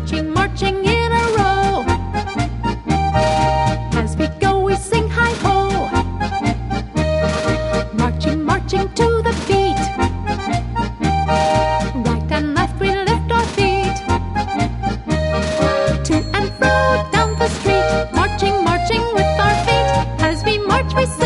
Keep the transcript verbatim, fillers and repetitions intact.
marching, marching in a row. As we go, we sing hi-ho, marching, marching to the beat. Right and left we lift our feet, to and fro down the street, marching, marching with our feet. As we march, we sing